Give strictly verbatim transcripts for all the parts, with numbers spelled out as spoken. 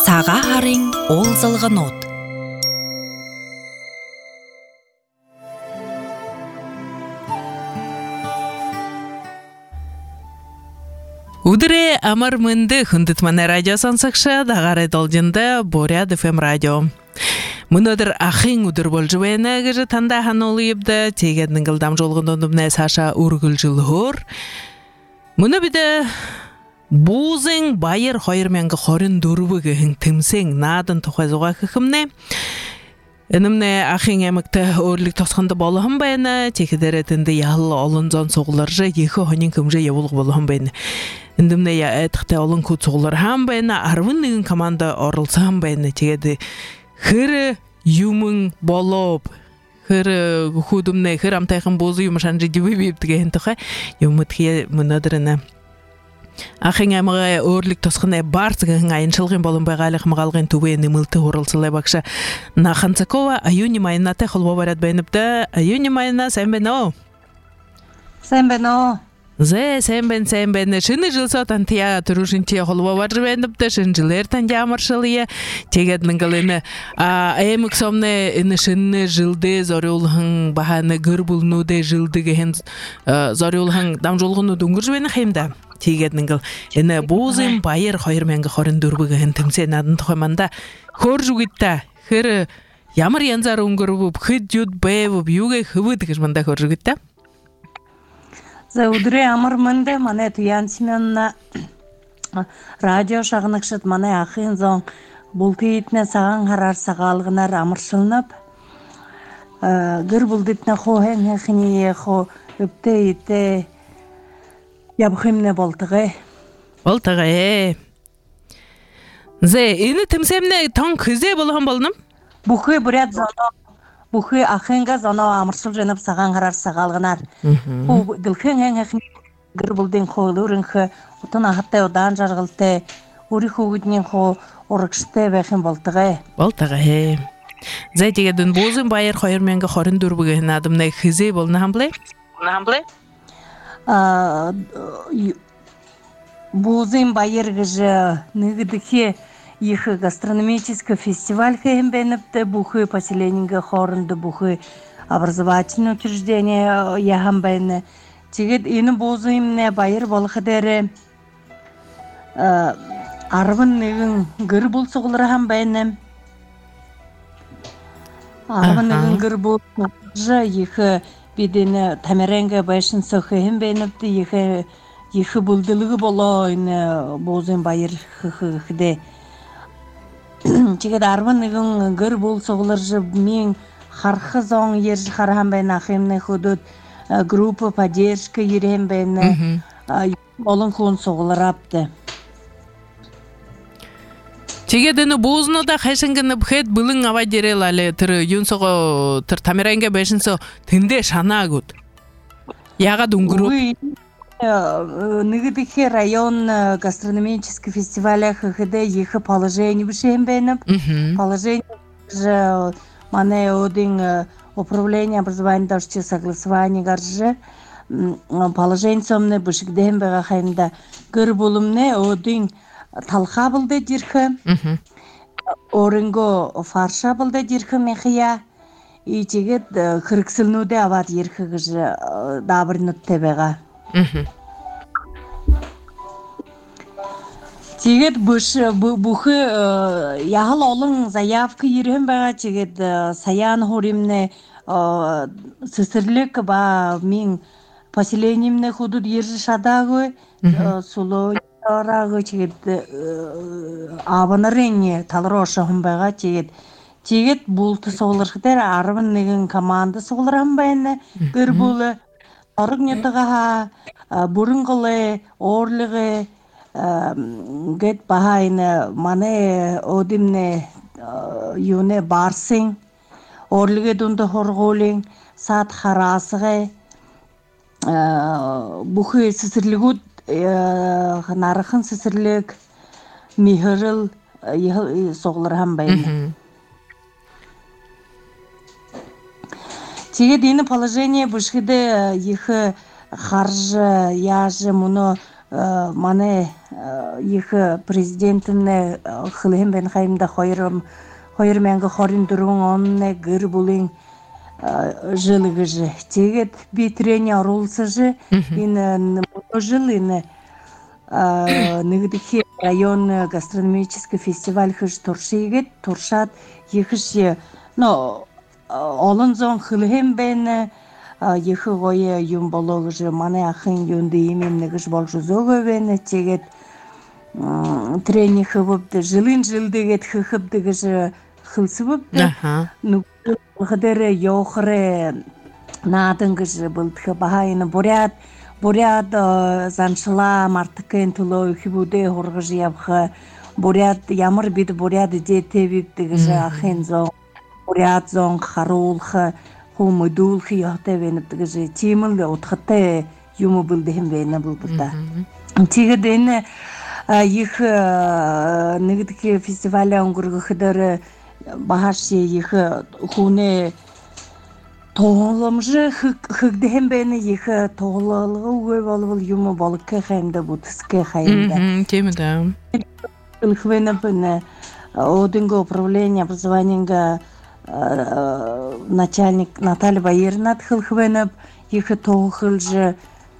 Саға харың ол зылғын от. Удыре амар мынды хүндітманы радио сонсықшы дағары должынды Боряд эф эм радио. Мұнадыр ақын удыр бол жуэна гыжы танда хан олыйыбды тегеднің гылдам жолғын ондымна Саша ургыл жылғыр. Мұны біді Бузың байыр хойырменгі хорын дұрбығы тімсең надын тұқазуға қықымне. Энімне ақын әмікті өрлік тосқанды болуғын байына, текедер әтінді ялы олынзан соғыларжы екі хонин күмжі евулғы болуғын байына. Эндімне я әтіқті олын көт соғылар хам байына, арвын неген команда орылсы хам байына, тегеді хыры юмың болып, хыры худымне, хыр амтайқын бозы юмышан жидебі бейіптіге хентіға, юмытқия мұнадырына. Ақын әміға өрлік тосқынай барсығын айыншылғын болын байғалық мағалғын түбейіні мүлті орылсылай бақшы. Наханцакова аюни майына те қолба барад бәйініпті. Аюни майына сән бән о? Сән бән о? Зе, сән бән, сән бән. Шыны жыл сотан тия тұрушын тия қолба бар бәйініпті. Шын жылыр тан ямыршылыя. Тегедінің ғылыны. Әймік сомны іні шыны жылды зорюлғын бағаны гүр бұлнуды жылды гейін зорюлғын дам жолғыны дүңгір жбәйіні қаймда. Тегеднің ғыл, әні бозым байыр қойырменгі қорын дүрбігін тімсен адын тұқыманда қор жүгітті, қыры ямыр янзар ұңгыр бұп, қыт жүд бәй бұп, югай қыбыд кішманда қор жүгітті? Зә үдірі амыр мінді, мане тұян сіменіна радио шағынықшыт, мане ақын зоң бұл кейтіне саған қарар сағалғынар амыршылынып, ғыр бұл дитіне қоғын әқіне қо өпте етті Ябхымне болтығы. Болтығы, е. Зе, ені тімсемне таң күзе болған болыным? Бұқы бүрет зоно, бұқы ақынға зоно амыршыл женіп саған қарар сағалғынар. Бұл гілхен әң әқін гір бұлдың қойлы ұрынқы, ұтын ағыттай одан жарғылты, ұры қуғыднен қо ұрықшыты бәқін болтығы. Болтығы, е. Зе, дегедін бозын байыр қойырменгі қорын дүрбігін адымнай күзе болыны хамблай? Хамблай? Бузым байыргыжы нығыдыхе ехы гастрономический фестиваль хэм бенепте бухы поселенинга хорынды бухы образовательное учреждение яхам бәйні. Тегет ені бузымне байыр болықыдері арвын нығын гыр бұл сұғылыр хам бәйні. Арвын нығын гыр бұл сұғылыр ехы Бидені тамеренге байшын соқығын бәйініпті, ехі бұлдылығы болу бозын байыр қықыды. Чегеді арвын үгін ғыр бұл соғылыр жып, мен қарқы зоң ержі қараған бәйін ақымны құдыд, группы поддержка ерен бәйіні, олың құлын соғылыр апты. Тегедіні бозыны да қайшыңғыны бұхет бұлың ава дерел әлі түрі юн соғы түр тамеренге бәшін со тінде шана күд. Яға дүңгіру. Нығыдықе район гастрономический фестиваля қықыды ехі положение бішен бәйініп. Положение же мане один управление образования дашчы согласование гаржы. Положение сомны бішікден бәға қайында гір болымны один талха болды дирхы, орынго фарша болды дирхы мехия, и тегет қырықсылнуды ават ерхі ғыжы дабырнут тебеға. Тегет бұхы яғыл олың заявка ерім бәға, тегет саян хоримне сысырлық ба мен поселениемне худуд ержі шадағы, сұлы Рағы чегет абынырыне талроша хумбайға чегет. Чегет бұлты соғылырғыдар арвын неген команда соғылырам байыны. Гір бұлы арық нетіға бұрынғылы, орлығы гет бағайны маны одимне юне барсың. Орлығы дүнді хорғолың, сат харасығы, бұхы сісірлігуд нарықын сісірлік, михырыл соғылыр хам байыны. Теге дені положение бұшқыды ехі қаржы, яжы, мұны мане ихе президентне хылым бен хайымда хойрым хойр менге хорин дурун онне гыр булин жылыгы же тегет битрение орулсы же ин жилы Нигдихи район гастрономический фестиваль хыж туршигет туршат ехше но олонзон хылым бен ехы гое юм болог же мане ахын юнды именно гыж болжу зого бен тегет трени хыбыпты жылын жылдыгет хыхыпты же хылсыбыпты ну хыдере йохре надын гыж былтхы бахайны бурят бурят заншыла мартыкен тулой хибуде хоргыж ябхы бурят ямар бит бурят де тебипти гыж ахын зон бурят зон харулхы хумудулхы яхте венипти гыж тимыл отхыте юму билдем вена булбута тигедене их нигдики фестиваля онгургы хыдары бахаши их хуне тооломжы хыгдем бени их тоолалыгы угой болбул юму болукке хайымда бутыске хайымда темда илхвенапыны одинго управление образованиенга начальник Наталья Байернат хылхвенап их тоохылжы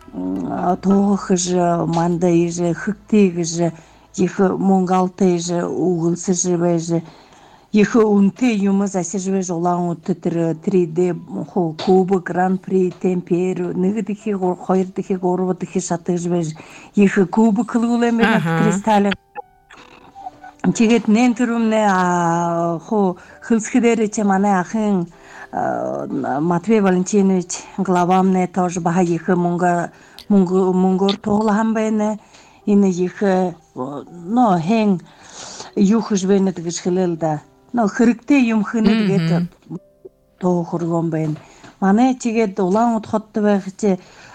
тоохыжы мандайжы хыктыгыжы их монгалтыжы угылсыжы бэжы их унте юмы засиживе жолан утытыры три дэ кубы гран-при темперу нигдихи хойрдихи горватихи шатыжбе их кубы кылгулеме кристаллы тигет нентурумне хо хылсхидери чемане ахын Матвей Валентинович главамне тоже баха их мунга мунгу мунгор тоглам бене ине их но хен юхжбене тгишхилелда но хырыкте юмхыны дигет то хургон бен мане тигет улан утхотты бахче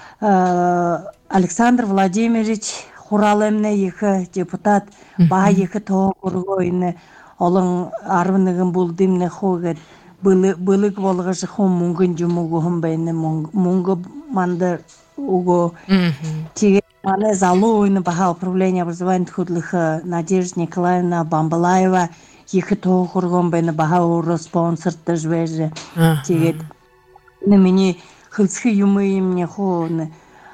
Александр Владимирович Хуралемне их депутат баха их то хургойны олон арвыныгын булдымне хогет былык болгыжы хом мунгын жумугу хом бен мунгу мандар уго тиге мане залу ойны баха управление образования худлыха Надежда Николаевна Бамбалаева их то хургон бен баха уро спонсор тажвеже тиге на мени хылсхы юмы мне хон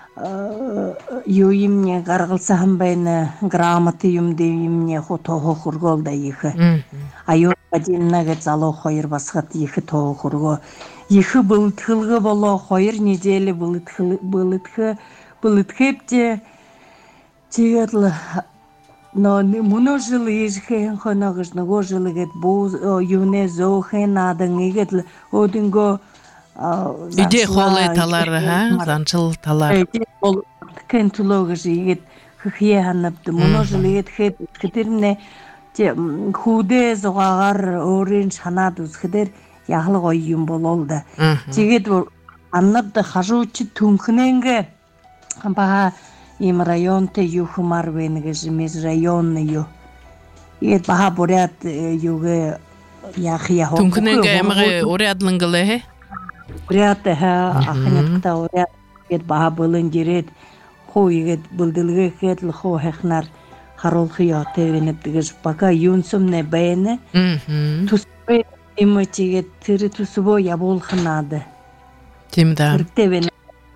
юим мне гаргылса хам бен грамоты юм дейм мне хо то хургол да их айо отдельно гет залу хойр басхат их то хурго их был тхылгы боло хойр недели был тхыл был тхы был тхепте тиетлы но муно жылы ижхен хонагыш него жылы гет бу юне зохен адын игет одинго иде холы талары ха занчыл талар кентулогыш игет хие ханапты муно жылы гет хет кетерне те худе зогагар орин шанадус хедер яхлы койюм бололда тигет аннапты хажуучу түнкүненге баха им районте юхмар венге жмез районны ю ет баха бурят юге яхия хо түнкүненге эмге орядлынгылы хе бурят ха ахнетта орят ет баха былын дирет хо егет былдылыгы хетл хо хехнар харолхияты венептигеш пока юнсумне бэне туспе иматиге тыры тусубо яболхнады тимда иртевен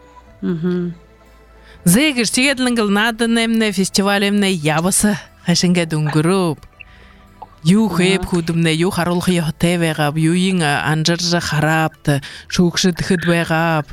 зегеш тигетлингл надынемне фестивалемне ябысы хашинге дунгуруп ю хеп худумне ю харолхияты вегап юин анжаржа харапты шукшы тхыдвегап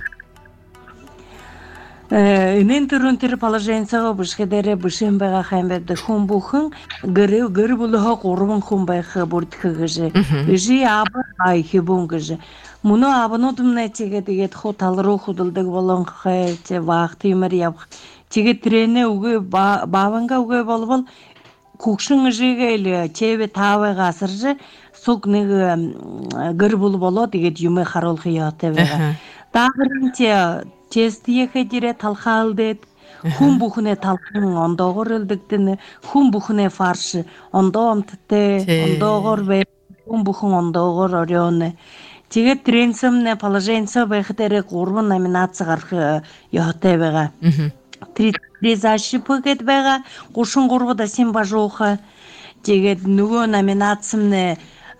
Инен түрін түрі положенцаға бұшқедері бұшынбайға қаймберді құн бұқын гөрі гөрі бұлыға қорыбын құн байқы бұрдықы ғыжы. Үжі абы айхи бұн ғыжы. Мұны абын ұдымна тегі дегет құталыру құдылдық болын қайты вақты өмір ябық. Тегі трені үгі бабынға үгі болы құқшын ғыжыға әлі чебе тавы ғасыржы сұқ гөр бұлы болу дегет юмы қаролқы яты веға. Дағырын те Честиеке дире талхалдет, хум бухне талхын ондогор өлдіктіні, хум бухне фаршы, ондоом тіте, ондогор ве, хум бухын ондогор орионы. Теге тренсімне положенца бәхтері қорбын номинация қарқы яхты веға. Призащипы кет бега кушун курбуда син бажоха жегет нүгө номинациямне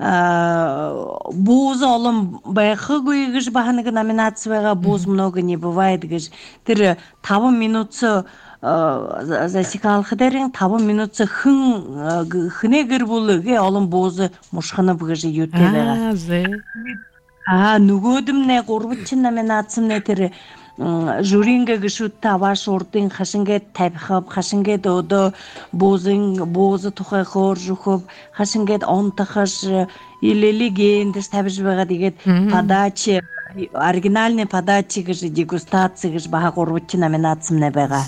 буз олым байхы гыйгыш баханыгы номинацияга буз много не бывает гыш тир табын минутсы засекал хадерин табын минутсы хын хыне гыр булыге олым бузы мушханы быгыжы ютебега а нүгөдүмне курбутчин номинациямне тир журинге гышутта баш ортын хашинге табхап хашинге додо бозын бозы тухай хоржухоп хашинге онтахаш илели гендес табжбага дигет подача оригинальный подача гыш дегустация гыш бага корбутчи номинациямне бега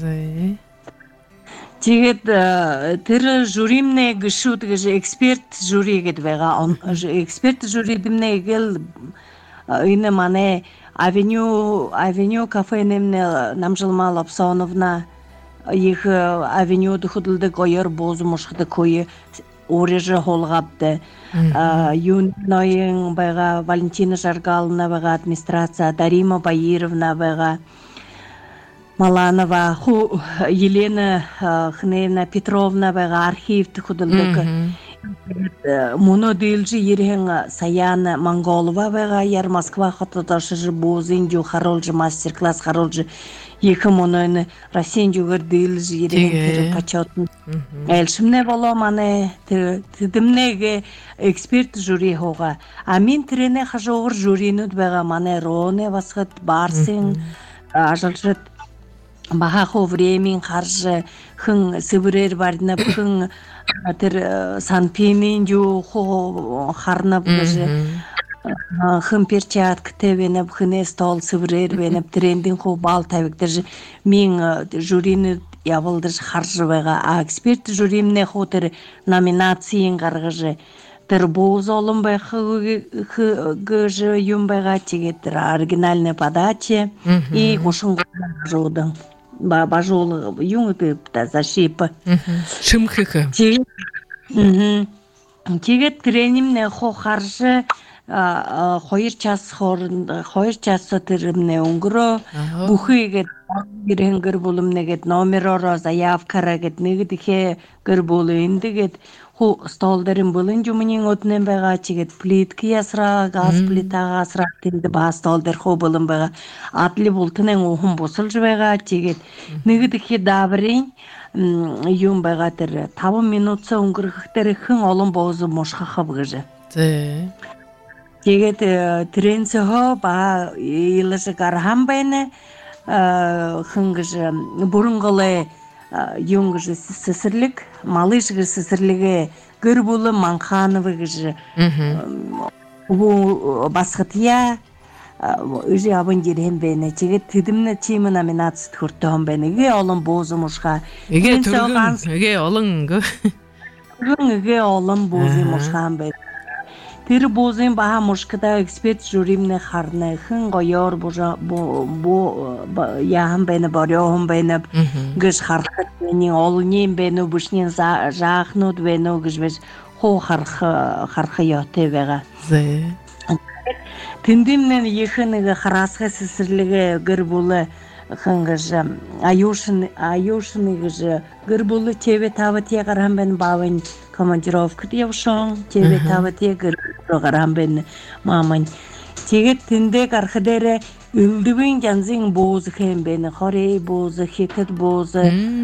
тигет тир журимне гышут гыш эксперт жюри гет бега эксперт жюри димне гел ине мане Авеню, авеню кафенемне Намжылма Лапсоновна их авеню дохудылды койыр бозу мушхды койы ореже холгапты. Юнойын байга Валентина Жаргаловна байга администрация, Дарима Баировна байга Маланова, Елена Хнеевна Петровна байга архив дохудылды. Муно дилжи ерен Саяна Монголова байга яр Москва хататашы бозын жу харолжы мастер-класс харолжы екі муноны Россиян жүгір дилжи ерен тірі почетын әлшімне боло мане тидімнеге эксперт жюри хоға а мен тірене хажоғыр жюринуд байга мане роне басқыт барсын ажалжыт бахахо времен харжы хын сыбырер бардына хын тер санпинин жу хо харнап гыжы хын перчатка тебенеп хыне стол сыбырер бенеп трендин хо бал табиктер мен жюрини ябылдыш харжы байга а эксперт жюримне хо тер номинациян гаргыжы тер боз олым бай гыжы юм байга тигетер оригинальная подача и кушун жудың бажол юңы да защипы шымхыхы тигет тренимне хо харжы хоёр час хорын хоёр час тиримне унгро бухыгет биренгер булумнегет номероро заявкарагет негдихе гер болу индигет ху столдарын булын жумунин отнен бага чигет плитки ясра газ плитага асра тинде ба столдер ху булын бага атли бултынен ухум босул жбага чигет негдихе дабрин юм бага тер табын минутса унгрыхтер хын олун бозу мошхаха быгыжы Тегет тренсехо ба илышы кархан байны хынгыжы бурунголы юнгыжы сесирлик малышгы сесирлиге гырбулы манхановыгыжы бу басхытия ыжы абын жерен бәйне тегет тидимне чимы номинация түртөм бәйне ге олын бозу мушха эге түргүн эге олын эге олын бозу мушхан бәйне Тир бозын баха мушкада эксперт жюримне харне хын гоёр божа бо бо яхын бэне борёхын бэне гыш хархат бэне олнин бэне бушнин жахнуд бэне гыш бэш хо харха харха ёте бэга тиндимнен ехыныгы харасха сесирлиге гыр булы хынгыжы аюшын аюшыныгыжы гыр булы тебе табы те карам бэн бавын командировка девшон тебе табы те гыр программ бен маман тегет тиндек архадере үлдүбүн жанзин боз хем бен хорей боз хекет боз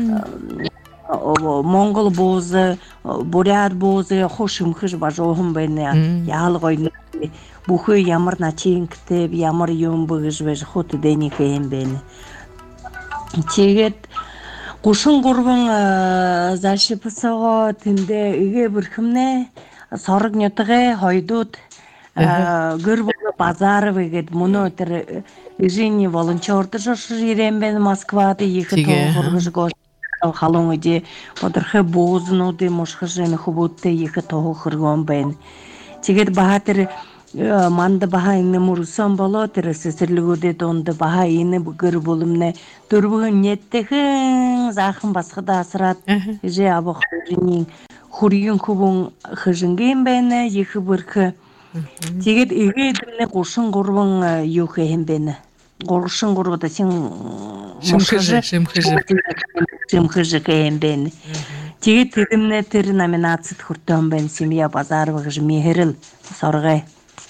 монгол боз бурят боз хошум хыж бажохум бен ял гойны бухы ямар начин китеп ямар юм быгыж беш хот дени хем бен тегет Кушун гурбун зашипсого тинде иге бүрхимне сорг нютыге хойдут гырбулы базаровыгет муну тер жини волончорды жошу жирен бен Москвады ехы тоғыргыш гош халоңыде одырхы бозынуды мушхыжын хубутты ехы тоғы хыргон бен тегет бахатыр манда баха инне мурсон боло тересе серлигуде донды баха ине гыр булумне турбугун неттехин захын баскыда асырат же абы хуринин хурин кубун хыжынген бене ехы быркы тегет иге дилне кушун гурбун юхе хем бене кушун гурбуда сен Шымхыжы, шымхыжы. Шымхыжы кембен. Тиги тиримне тир номинация хуртон бен семья Базарова же мехерил соргай.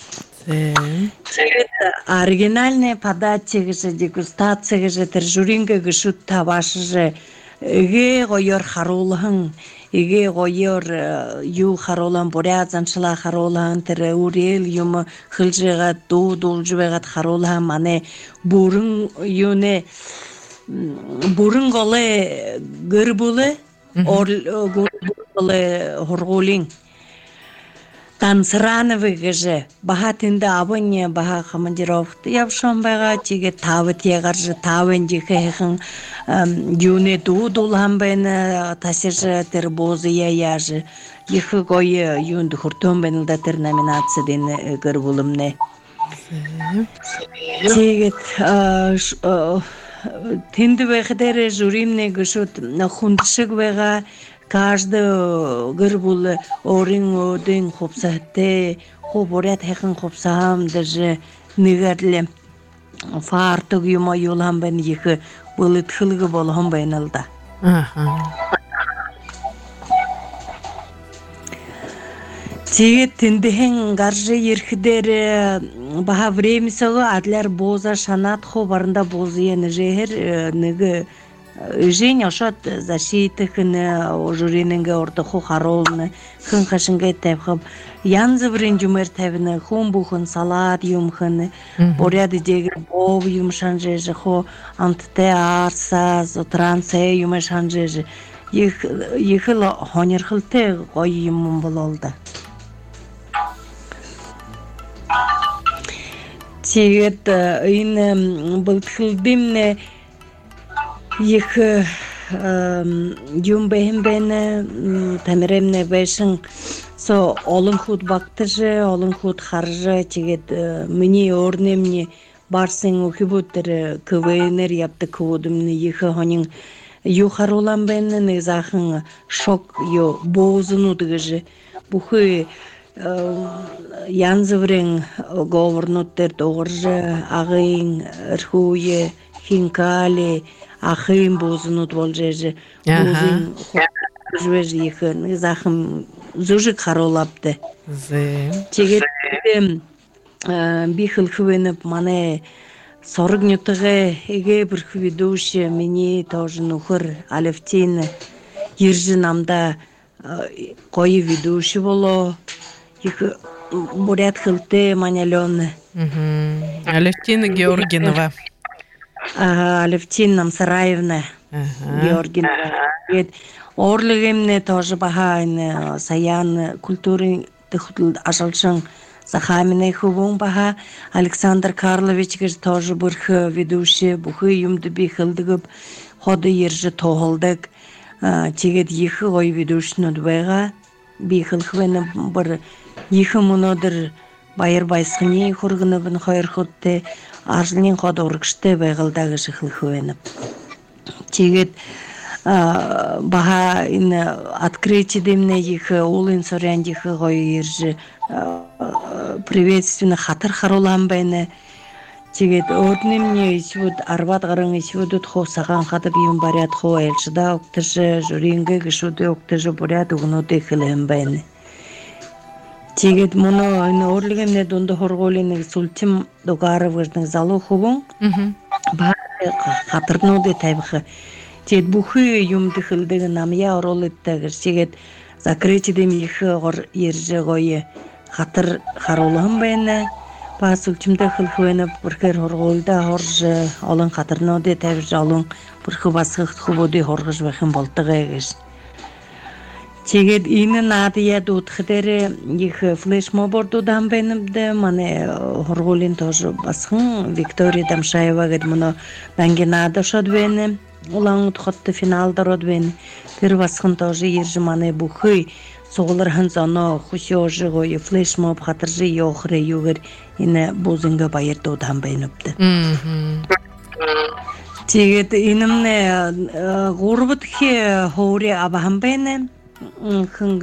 Оригинальная подача же дегустация же тир журинга гшут таваш же ге гойор харулхан иге гойор ю харулан бурязан шла харулан тир урел юм хылжыга ду дулжыга харулан мане бурун юне бурун голе гырбуле ор голе хорголин Танцрановы же бахатында абонне баха командировка явшон бага тиге тавыт ягаржы тавенди хэхэн юне дудулхан бен тасыжы тер бозы яяжы ихы гойы юнду хуртон бен да тер номинация ден гырбулымне тиге тинди вэхдере журимне гышут хундшык вэга каждый гырбул орин один хопсахте хоборят хэхэн хопсахам даже нигарле фартуг юма юлам бен ихы булыт хылгы болхам байналда. Тиге тиндихэн гаржы ерхдер баха время сого адлар боза шанат хобарында бозы ені жехер ныгы Жень ошот защиты хыны журининге орда ху харолны хын хашынга тайпхып янзы бірін жумер тайбыны хун бухын салат юмхыны боряды дегір бов юмшан жежі ху антте арсаз отранце юмшан жежі ехыл хонерхылты гой юмын бололды. Тегет ин былтхылдымны Их юм бэхим бэне тамиремне бэшин со олон худ бактыжы, олон худ харжы тегет мини орнемне барсын ухибуттыр квнер япты кводымны ихы хонин юхарулан бэне незахын шок ё бозуну дыгыжы бухы янзыврен говорнуттер доғыржы ағын рхуе хинкали Ахым бозунут волжеже бозун жвеж ихын захым зужик харолапты. Тегет бихыл хвенеп мане сорок нютыгы эге бір хведуши мени тоже нухыр Алевтин ержи намда кой ведуши боло их бурят хылты манялёны. Алевтина Георгинова. Алевтина Намсараевна Георгиевна. Орлыгымне тоже баха саян культуры тыхутл ашалшын Захаминой хубун баха Александр Карлович тоже бұрх ведущий бухы юмды бихылдыгып ходы ержі тоғылдык тегет ехы ой ведущий нудвайға бихыл хвені бір ехы мұнодыр байыр байсқыне құрғыны бін қойыр құтты Аржылын қоды ұрғышты байғылдағы жықыл хвеніп. Тегет баха открытие демне ехы олын сорян ехы қой ержі приветственно хатыр харулан бәйні. Тегет өтінімне исуд арбат ғырың исудуд хо саған қадып ем барят хо әлшіда оқтыжы жүренгі кішуді оқтыжы бұрят ұғынуды қылым бәйні. Тегет мұны орлығымне донды хорголины султим доғарывыждың залу хубың бары қатырнуды тәбіқі. Тегет бұхы юмды қылдығы намия оролыттығыр. Тегет закрытидем ехы ғыр ержі ғойы қатыр қарулығым бәйні. Ба султимді қылқывені бұрқыр хорголда ғыржы олың қатырнуды тәбіжі олың бұрқы басқық хубуды хорғыш бәхін болтығы егіш. Тегет ины надия дутхдере их флешмобордудан бенибде мане хорголин тоже басхын Виктория Дамшаева гед муно бангенада шодвене улан утхотты финалда родвене тер басхын тоже ержи мане бухы соғылырхын зано хусёжы гой флешмоб хатыржы йохры югер ине бузынга байырдудан бенибде. Тегет инымне гурбутхи хоуре абахам бене хынг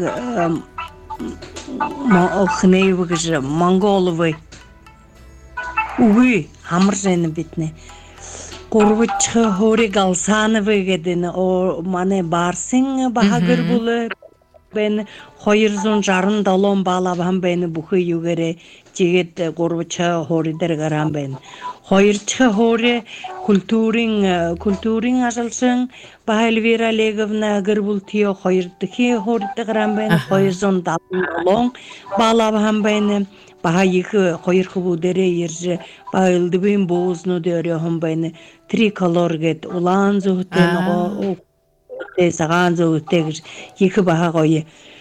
охнейвы же монголовы угы хамыр жені бетне Горбуччы Хори Галсановы гедин о мане барсың бахагыр булы бен хойырзун жарын далон балабам бени бухы югере жигет горбуччы Хоридер гарам бен хойырчы Хори культурин культурин ажалсың ба Эльвира Олеговна гырбултио хойырдыхи Хоридер гарам бен хойырзун далон балабам бени Баха екі қойырқы бұдері ерже бағылдыбын боғызны дөре ғымбайны триколор гет улан зұғыттен саған зұғыттегір екі баха қойы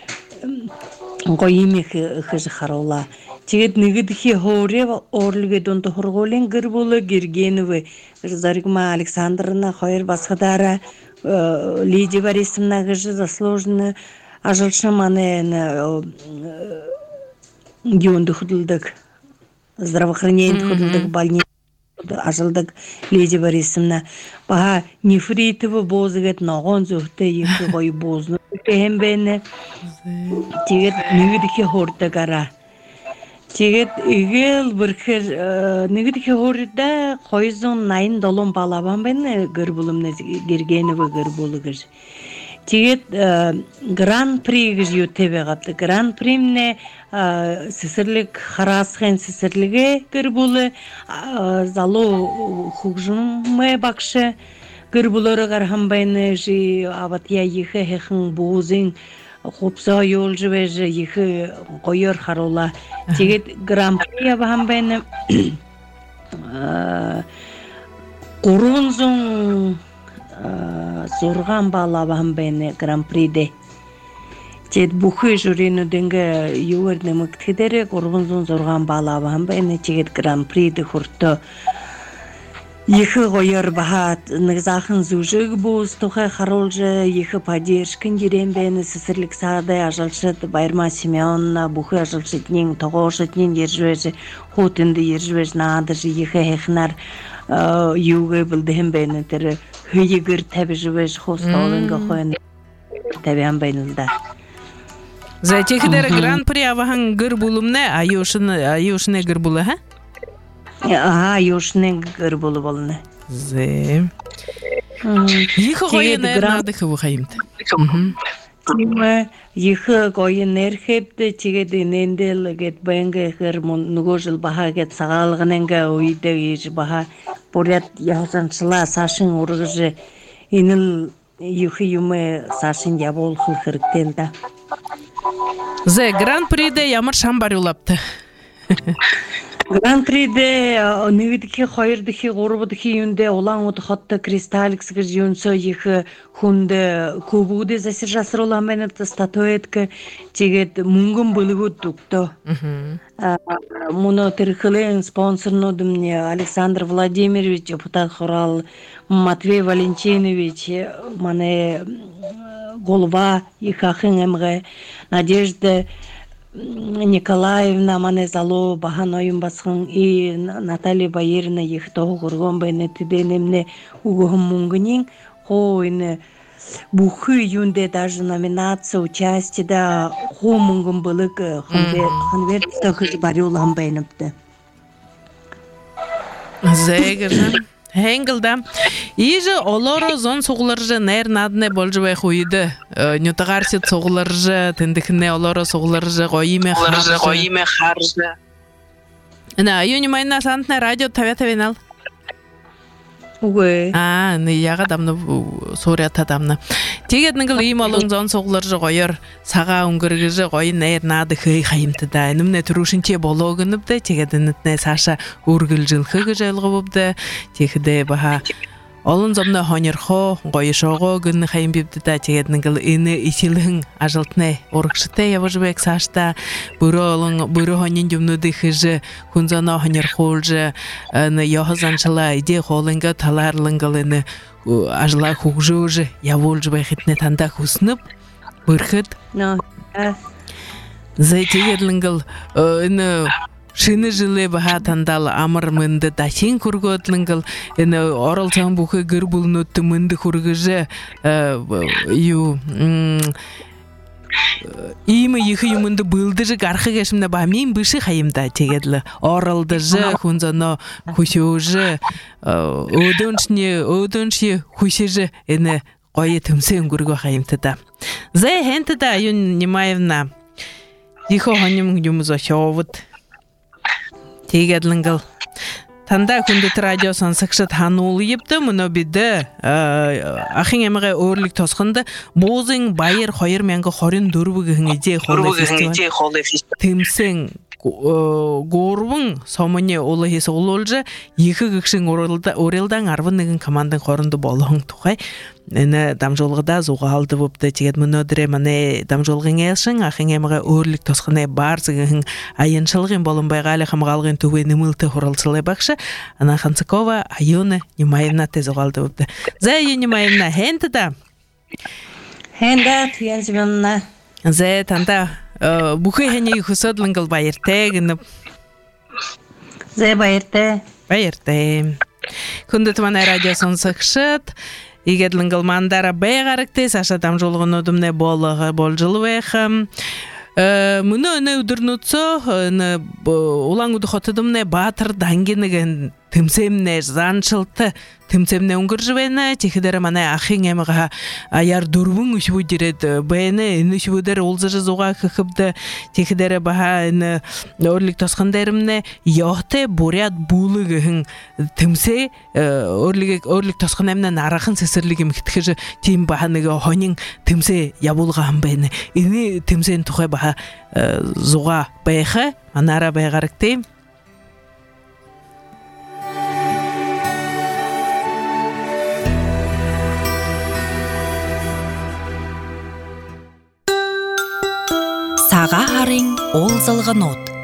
қойым екі ұқыжы қараула. Чегет нүгідікі хоре орлыге донты құрғолен гір болы гергеновы Заригма Александрына қойыр басқадара Лидия Борисовна ғыжы заслужны ажылшы маны Геонды худылдык, здравоохранение худылдык, больница ажылдык Лидия Борисовна. Баха нефритовы бозыгет нағын зөхті екі қой бозны өтем бәні. Тегет нүгідікі хорды қара. Тегет үгел біркір нүгідікі хорда қойызың найын долын балабан бәні гір бұлымны гергеніві гір бұлы гір. Тегет гран-при гіз ютебе қапты. Гран-примне сісірлік харасхен сісірліге гір бұлы залу хугжымы бақшы гір бұлыры қархан байны жи абатия ехі хеқін бұғызын қопса йол жібе жи ехі қойыр харула. Тегет гран-при абахан байны құрынзың Зорған балабам бәні гран-приде. Жет бұқы жүрені дінгі юерні мүктедері құрғынзын зорған балабам бәні жет гран-приде құртты. Екі қойыр бағат нығзақын зұжығы бұз тұқай қаролжы, екі падешкін ерен бәні сісірлік сағдай ажалшыд Байырма Семеонна бұқы ажалшыднен тоғошыднен ержуежі, хотынды ержуеж надыжы екі әқінар юғы білдіғін бәні тірі Хүйігір тәбі жүвеш қостауылынға қойын тәбі амбайнылда. Зәтекідері гран-при авахан гір бұлымны айошыны гір бұлы, ха? Аха, айошыны гір бұлы болыны. Зе. Екі қойын әрнадықы бұқайымды. Екі қойын әрхепті тегеді нендел гет байынға ғыр нүгі жыл баға гет сағалығыныңға ойды ежі баға Поряд яхсаншыла сашын ургыжы инил юхи юмы сашын ябол хырктелда. Зе гран-приде ямар шамбар улапты. Гран-приде нигидики хойрдики горбудики юнде олан утхатта кристаликс гыж юнсо ихы хунде кубуде засержасыр олан бенет статуэтка тегет мунгун былыгу тукто. Муно тырхылен спонсорнодым мне Александр Владимирович, депутат хорал Матвей Валентинович, мане голова ихахын эмге Надежда Николаевна мане зало баханоюм басхын и Наталья Баерина их того гургон бене тиденемне угохым мунгынин хойны бухы юнде даже номинация участие да хо мунгын былык ханвер тахыз барюлам бенепте. Зегерна Хенгелда. Иже олоро зон соғылыржы нәр надыне болжыбай қойды. Нютағарсы соғылыржы, тіндікіне олоро соғылыржы қойыме харжы. Ана, айуни майна сантна радио тавя-тавен ал? Угы. А, не яға дамны сорият адамны. Тегетнігіл үйім олың зон соғылыржы қойыр, саға үңгіргіжі қойы нәр нады хый қайымты да. Німне тұрушынче болу күніпді, тегетінітіне саша үргіл жылқы күжелгі бұбды, тегеде баға Олон зомна хонерхо, қойышоғы күнні қайым бепті да тегетнігіл іні исілің ажылтыне орықшыты явыжбек сашта, бұры олың, бұры хонен жүмнуды хыжы, күнзана хонерхо олжы, яхызаншыла иде қолыңға таларлыңғыл іні ажыла хуғжы ұжы, яволжбай хитне танда хүсніп, бұрқыт. Зай тегетліңгіл іні Шыны жылы баға тандал амыр мынды дашен күргөтліңгіл, әні оралтан бұқы гір бұлын өтті мынды күргіжі ю Имы ехи юмунды былдыжы гархы кешімді ба мен біші хайымда тегедлі. Орылдыжы, хунзаны хусюжы, өдөншіне, өдөнші хусюжы әні қойы түмсен көргі хайымды да. Зай хэнті да, юн немаевна, ехо ханым юмызо шоуыд. Тегедлінгіл. Танда күндіт радиосан сықшыт ханулы епті, мұны биді ақын әміғі өрлік тосқынды бозың байыр қойыр мәңгі қорын дөрбігің еде қолы фестиваль тімсің горбың сомыне олы хесі ол олжы екі күкшің орелдан арвынығын командың қорынды болуың тұқай. Әні дамжолғыда зуға алды бұпты тегет мұны өдірі мәне дамжолғың әшің ақын әміға өрлік тосқыны барсығың айыншылығын болынбайға әлі қамғалығын түвені мүлті құрылсылай бақшы. Ана Ханцакова айыны немайына тезі қалды бұпты. Зәй немайына хэнті да? Хэнді түйен зібінна. Зәй танда бұқы хәне хүсөдліңгіл байыртәгініп. Зәй байырты. Байырты. Күнді тұманы радиосын сықшыт. Егедліңгіл мандара бәйғарықты саша дамжолығын өдімне болығы бол жылы вәйхім. Мұны өне үдірнұтсы, олаң үді қотыдымне батыр даңгенігін тімсемне заншылты, тімсемне үңгір жывені, текедері мана ақын әміға аяр дұрвың үші өдеред, бәйіні үні үші өдері олзыжы зуға күкіпді, текедері баға үні өрлік тосқандерімне, яқты борят бұлығығын тімсе, өрлік тосқан әмінен арақын сесірлігі мүктікіжі тем бағаныға хонын тімсе ябылған бәйіні, үні тімсен тұқай баға зуға бәйқы, манара бәйғарықты. Саға харың ол зылғын от.